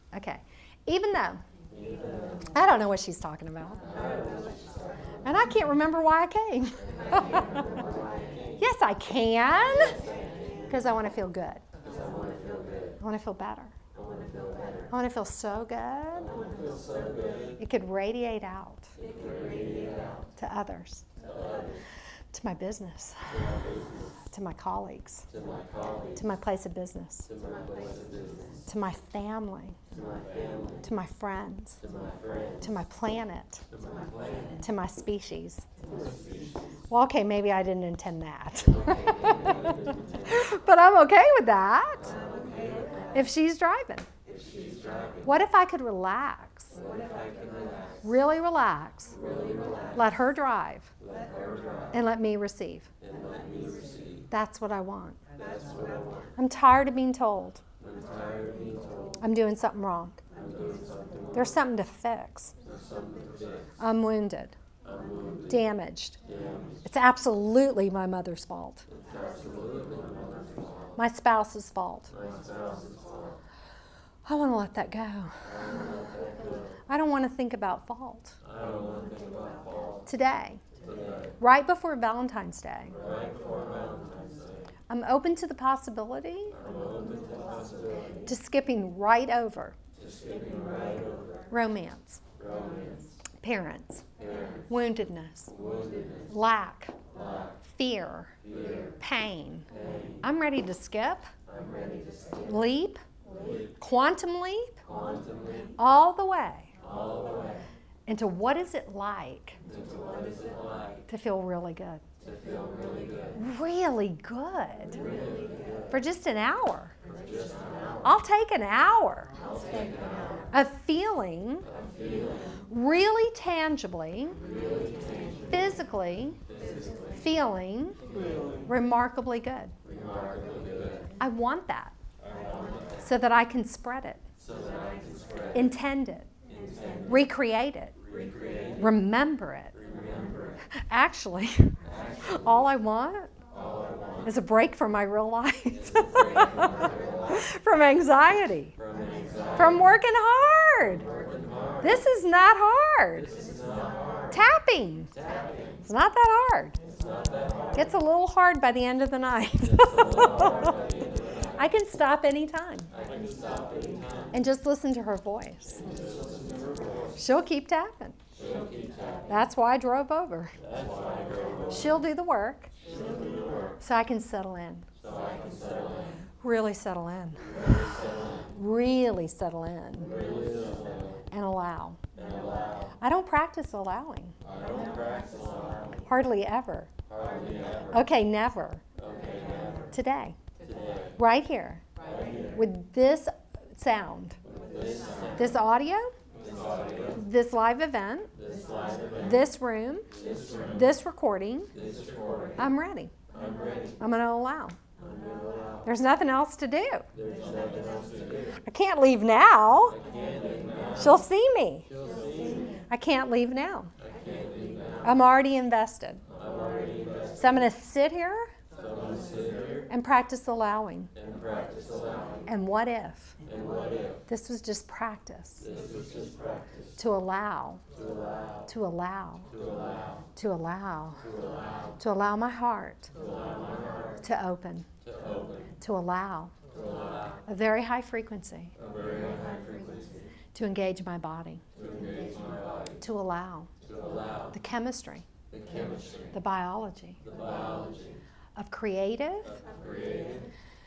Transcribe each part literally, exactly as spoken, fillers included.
Okay. Even though. I don't know what she's talking about. And I can't remember why I came. Yes, I can. Because I want to feel good. I want to feel better. I want to feel so good. It could radiate out to others, to my business, to my colleagues, to my place of business, to my family, to my friends, to my planet, to my species. Well, okay, maybe I didn't intend that. But I'm okay with that. If she's driving. What if I could relax? Really relax. Let her drive. And let me receive. That's what I want. I'm tired of being told I'm doing something wrong. There's something to fix. I'm wounded. Damaged. It's absolutely my mother's fault. My spouse's fault. I want to let that go. I don't want to think about fault. Today, right before Valentine's Day, I'm open to the possibility to skipping right over romance, parents, woundedness, lack, fear, pain. I'm ready to skip, leap, quantum leap, all the way into what is it like to feel really good. Really good. For just an hour. I'll take an hour of feeling really tangibly, physically, feeling remarkably good. I want that so that I can spread it, intend it, recreate it, remember it. Actually, all I want is a break from my real life, from anxiety, from working hard. This is not hard. Tapping. It's not that hard. It's a little hard by the end of the night. I can stop anytime and just listen to her voice. She'll keep tapping. That's why I drove over. She'll do the work so I can settle in. Really settle in. Really settle in. And allow. I don't practice allowing. Hardly ever. Okay, never. Today. Right here. With this sound. This audio. This live event, this, event, this, room, this room, this recording, this recording, I'm ready. I'm, ready. I'm going to allow. allow. There's nothing else to do. Else to do. I can't leave now. Can't leave now. She'll see me. See me. I can't leave now. Can't leave now. I'm already invested. I'm already invested. So I'm going to sit here, so sit here and practice allowing. And, practice allowing. And what if? And what if? This was just practice. This was just practice. To allow. To allow. To allow. To allow. To allow. To allow. To allow my heart. To allow my heart. To open. To open. To allow. To allow. A very high frequency. A very high frequency. To engage my body. To engage my body. To allow. To allow. The chemistry. The chemistry. The biology. The biology. Of creative. Of creative.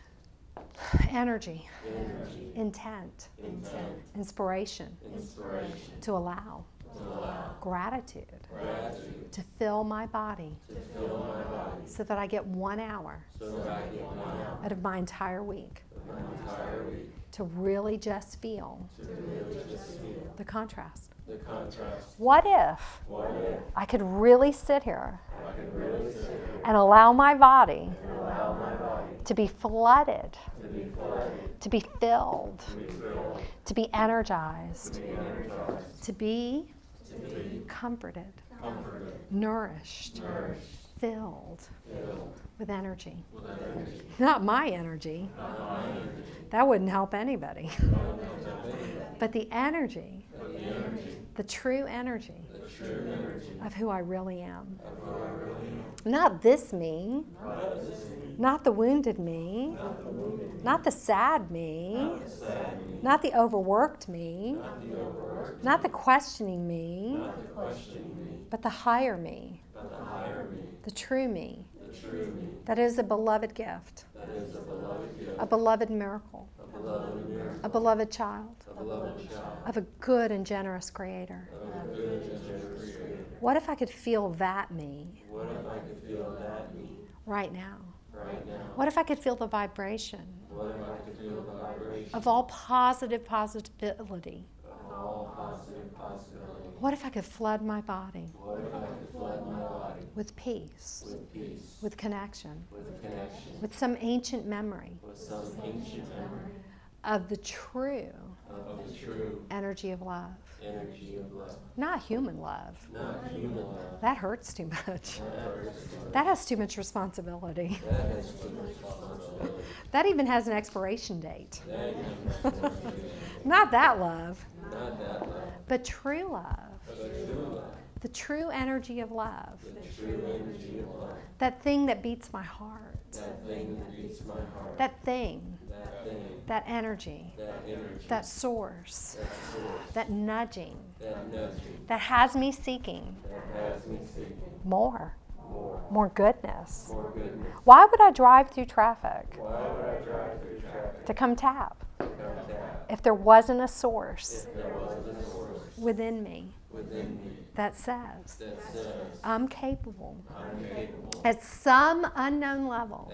Energy, Energy. Intent, Intent. Inspiration, Inspiration. To allow, to allow. Gratitude, Gratitude. To fill my body, to fill my body. So that I get one hour, so that I get one hour. Out of my entire week, my entire week. To really just feel, to really just feel. The contrast. The contrast. What if, what if I could really sit here, I could really sit here and allow my body, and allow my body to be flooded, to be, flooded, to be filled, to be, filled, to be energized, to be, energized, to be, to be comforted, comforted, nourished, nourished, filled, filled with energy. With energy. Not my energy. Not my energy. That wouldn't help anybody. but the energy, the true energy of who I really am. Not this me, not the wounded me, not the sad me, not the overworked me, not the questioning me, but the higher me, the true me, that is a beloved gift, a beloved miracle, a beloved child of a good and generous Creator. What if I could feel that me right now? What if I could feel the vibration of all positive positivity? What if I could flood my body with peace, with connection, with some ancient memory of the true energy of love? Not human love. That hurts too much. That has too much responsibility. That even has an expiration date. Not that love, but true love. The true energy of love. That thing that beats my heart. That thing. That energy. That source. That nudging. That has me seeking more. More goodness. Why would I drive through traffic? To come tap. If there wasn't a source within me that says I'm capable at some unknown level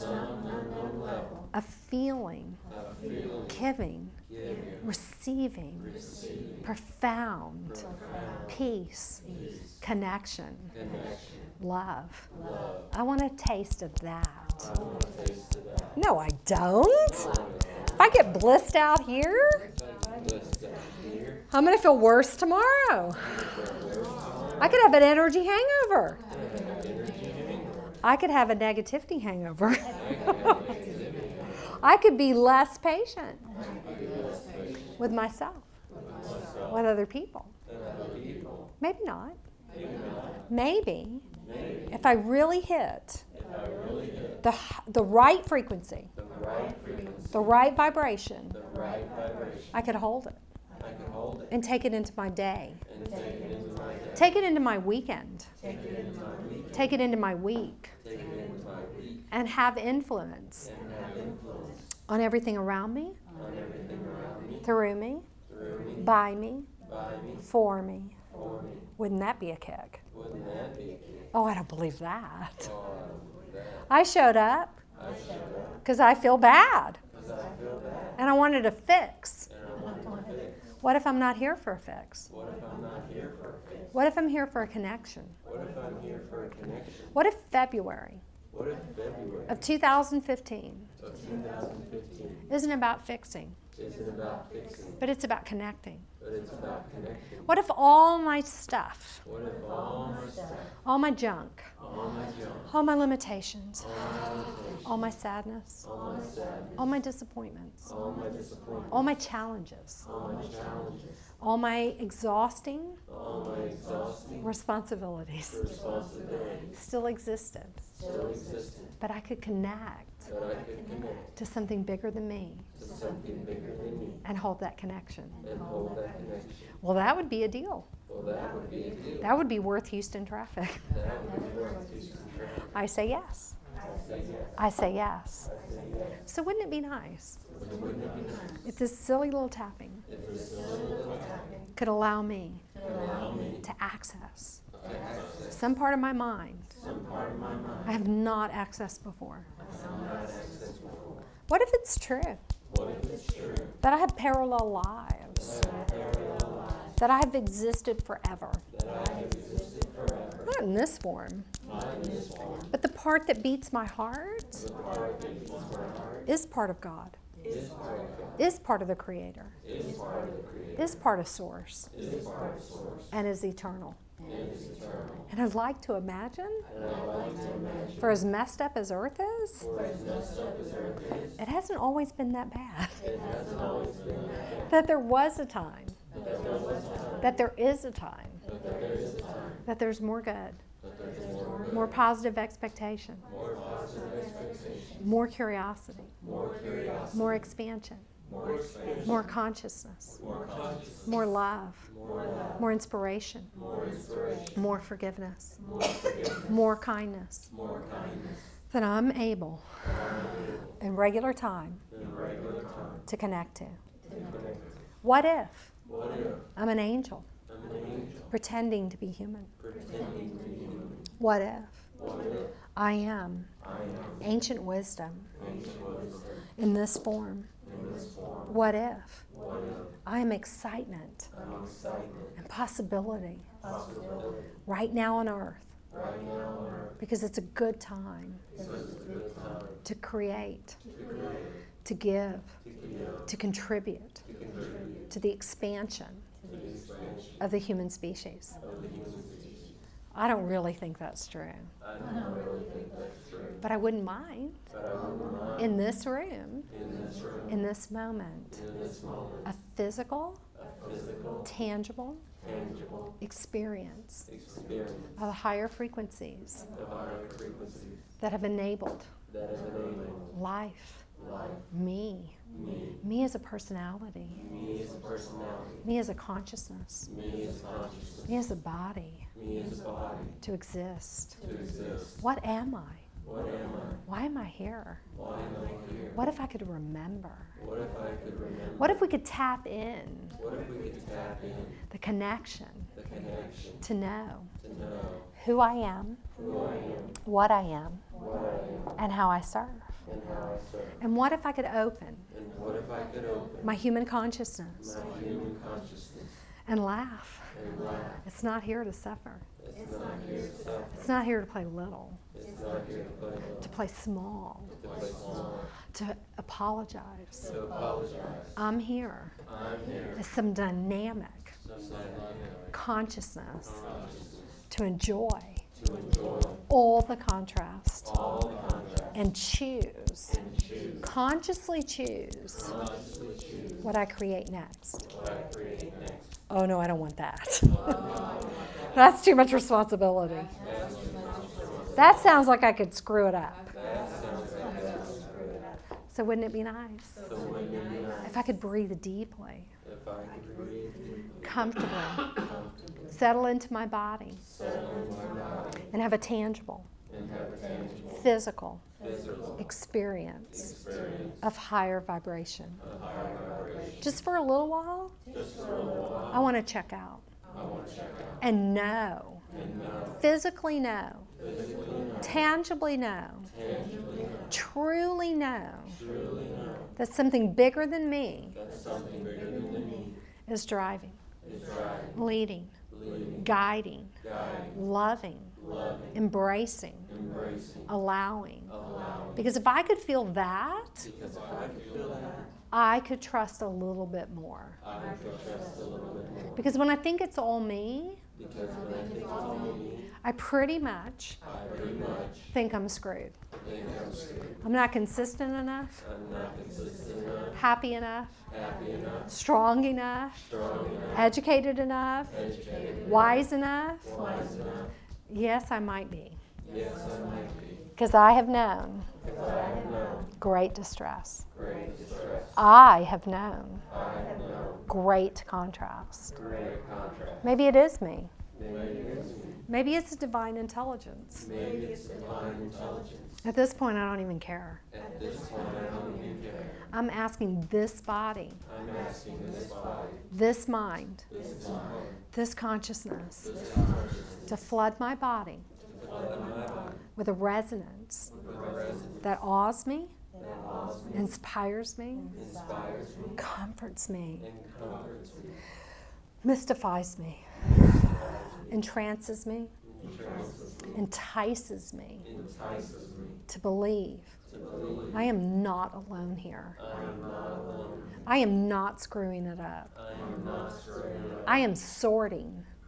of feeling, giving, receiving profound peace, connection, love. I want a taste of that. No, I don't. If I get blissed out here, I'm going to feel worse tomorrow. I could have an energy hangover. I could have a negativity hangover. I could be less patient with myself, with other people. Maybe not. Maybe if I really hit the, the right frequency, the right vibration, I could hold it and take it into my day. Take it into my weekend. Take it into my week. And have influence on everything around me, through me, by me, for me. Wouldn't that be a kick? Oh, I don't believe that. I showed up because I feel bad. And I wanted a fix. What if I'm not here for a fix? What if I'm here for a connection? What if February of two thousand fifteen isn't about fixing, but it's about connecting? What if all my stuff, all my junk, all my limitations, all my sadness, all my disappointments, all my challenges, all my exhausting responsibilities still existed, but I could connect to something bigger than me and hold that connection? Well, that would be a deal. That would be worth Houston traffic. I say yes. I say yes. So wouldn't it be nice if this silly little tapping could allow me to access some part of my mind I have not accessed before? What if it's true that I have parallel lives, that I have existed forever? Not in this form, but the part that beats my heart is part of God, is part of the Creator, is part of Source, and is eternal. And I'd like to imagine, for as messed up as Earth is, it hasn't always been that bad. That there was a time. That there is a time. That there's more good. More positive expectation. More curiosity. More expansion. More consciousness. More love. More inspiration. More forgiveness. More kindness. That I'm able in regular time to connect to. What if I'm an angel pretending to be human? What if I am ancient wisdom in this form? What if I am excitement and possibility right now on Earth? Because it's a good time to create, to give, to contribute to the expansion of the human species. I don't really think that's true. But I wouldn't mind in this room, in this moment, a physical, tangible experience of the higher frequencies that have enabled life, me, me as a personality, me as a consciousness, me as a body, to exist. What am I? What am I? Why am I here? Why am I here? What if I could remember? What if I could remember? What if we could tap in What if we could tap in the connection the connection to know to know who I am, who I am, what I am, what I am, and how I serve? and how I serve? And what if I could open And what if I could open my human consciousness my human consciousness and laugh? and laugh? It's not here to suffer. It's not here to suffer. It's not here to play little, It's not here to play alone. to play small, To play small. to apologize. To apologize. I'm here I'm here. as some dynamic Some dynamic consciousness consciousness to enjoy to enjoy all the contrast all the contrast and choose, and choose, consciously choose consciously choose what I create next. what I create next. Oh no, I don't want that. That's too much responsibility. That sounds like I could screw it up. So wouldn't it be nice So wouldn't it be nice if I could breathe deeply, if I could breathe comfortably, settle into my body, and have a tangible, and have a tangible physical physical experience experience of higher vibration? of higher vibration? Just for a little while, Just for a little while, I want to check out I want to check out and know, and know, physically know, physically know, tangibly know, tangibly know, truly know truly know that something bigger than me that something bigger than me is driving, is driving, leading, leading, guiding, guiding, loving, loving, embracing, embracing, allowing. allowing. Because if I could feel that, Because if I could feel that, I could trust a little bit more. I could trust a little bit more. Because when I think it's all me, Because when I think it's all me, I pretty much I pretty much think I'm screwed. think I'm screwed. I'm not consistent enough, I'm not consistent enough, happy enough, happy enough, strong enough, strong enough, educated enough, educated, wise enough. wise enough. Yes, I might be. Yes, I might be. Because I have known Because I have known great distress. great distress. I have known I have known great contrast. great contrast. Maybe it is me. Maybe it's me. Maybe it's a divine intelligence. Maybe it's divine intelligence. At this point, I don't even care. At this point, I don't even care. I'm asking this body, I'm asking this body, this mind, this mind, this consciousness this consciousness, to flood my body to flood my body with a resonance with a resonance that awes me, that awes me, inspires me, inspires me, comforts me, and comforts me, mystifies me, entrances me, entrances me, entices me entices me to believe to believe I am not alone here. I am not alone. I am not screwing it up. I am not screwing up. I am sorting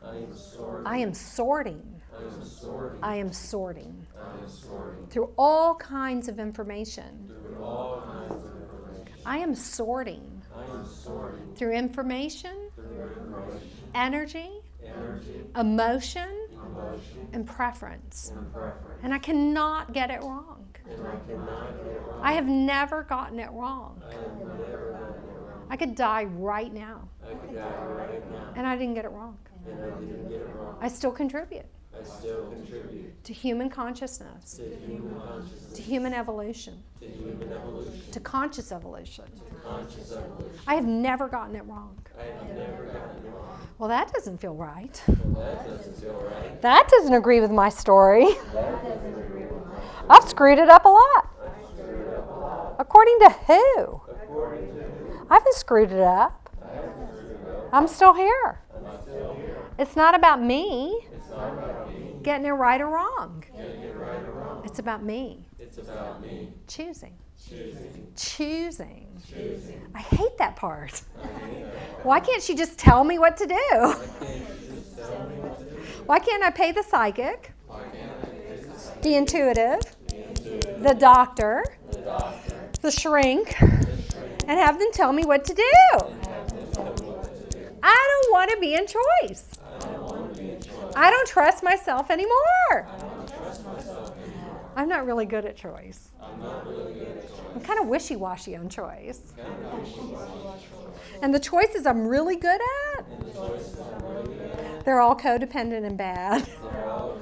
I am sorting. I am sorting. I am sorting. I am sorting. I am sorting. Through all kinds of information. Through all kinds of information. I am sorting. I am sorting. Through information, Through information. energy, Energy. emotion, Emotion. and preference. And preference. And I cannot get it wrong. And I cannot get it wrong. I have never gotten it wrong. I have never gotten it wrong. I could die right now, I could die right now. and I didn't get it wrong. And I didn't get it wrong. I still contribute I still contribute to human consciousness, to human consciousness, to human evolution, to human evolution, to conscious evolution. to conscious evolution. I have never gotten it wrong. I have never gotten it wrong. Well, that doesn't feel right. Well, that doesn't feel right. That doesn't agree with my story. That doesn't agree with my story. I've screwed it up a lot. I screwed up a lot. According to who? According to who? I haven't screwed it up. I haven't screwed up. I'm still here. I'm still here. It's not about me It's not about me getting it right or wrong. getting it right or wrong. It's about me It's about me choosing. choosing. Choosing. Choosing. I hate that part. I hate that. Why can't she just tell me what to do? Why can't you just tell me what to do? Why can't I pay the psychic, Why can't I pay the the intuitive, intuitive, the doctor, the doctor, the shrink, and have them tell me what to do? and have them tell me what to do? I don't want to be in choice. I don't want to be in choice. I don't trust myself anymore. I don't trust myself anymore. I'm not really good at choice. I'm not really good at choice. I'm kind of wishy-washy on choice. Kind of wishy-washy. And the choices I'm really good at, And the choices I'm really good at, they're all codependent and bad. they're all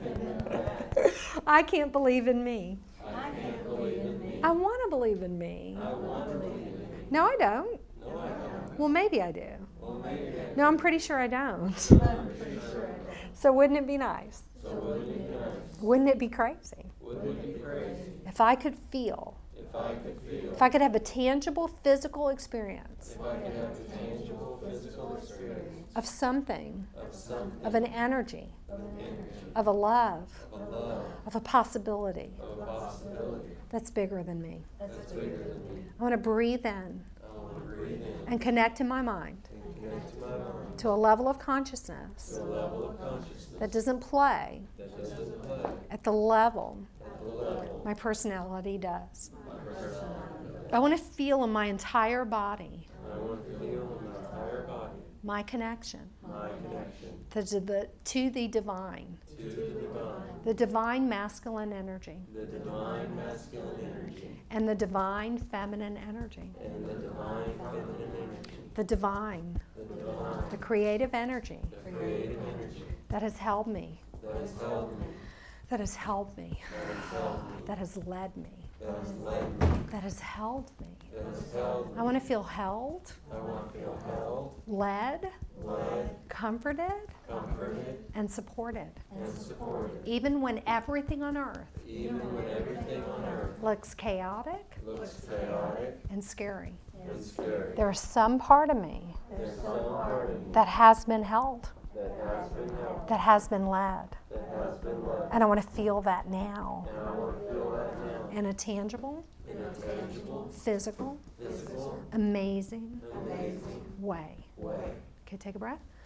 codependent. I can't believe in me. I can't believe in me. I want to believe in me. I want to believe in me. No, I don't. No, I don't. Well, maybe I do. Well, maybe I No, I'm pretty sure I don't. I'm pretty sure I don't. So wouldn't it be nice? So wouldn't it be nice? Wouldn't it be crazy Wouldn't it be crazy if I could feel, if I could feel, if I could have a tangible physical experience if I could have a tangible physical experience of something, of something, of an energy, of an energy, of a love, of a love, of a possibility of a possibility that's bigger than me? that's bigger than me? I want to breathe in I want to breathe in and connect in my mind and connect to my mind to a level of consciousness to a level of consciousness that doesn't play that doesn't play at the level at the level my personality does. my personality. I want to feel in my entire body I want to feel in my entire body my connection my connection to the, to the divine, to the divine, the divine masculine energy, the divine masculine energy, and the divine feminine energy, and the divine feminine energy, the divine, the divine, the creative energy the creative energy that has held me, that has held me, that has held me, that has held me, that has led me, that has led me, that has held me. that has held me. I want to feel held, I want to feel held, led, led, comforted, comforted, and supported, and supported, even when everything on earth even when everything on earth looks chaotic looks chaotic and scary. and scary. There's some part of me There's some part of me that has been held, that has been held, that has been led, that has been led, and I want to feel that now and I want to feel that now in a tangible, in a tangible, physical, physical, amazing amazing way. way. Okay, take a breath.